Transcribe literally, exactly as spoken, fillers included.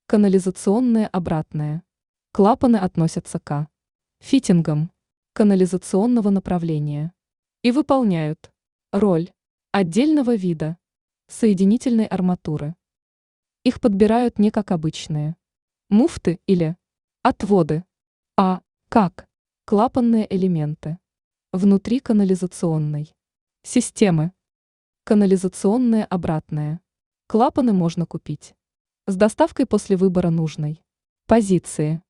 Канализационные обратные. Клапаны относятся к фитингам канализационного направления и выполняют роль отдельного вида соединительной арматуры. Их подбирают не как обычные муфты или отводы, а как клапанные элементы внутри канализационной системы. Канализационные обратные. Клапаны можно купить с доставкой после выбора нужной позиции.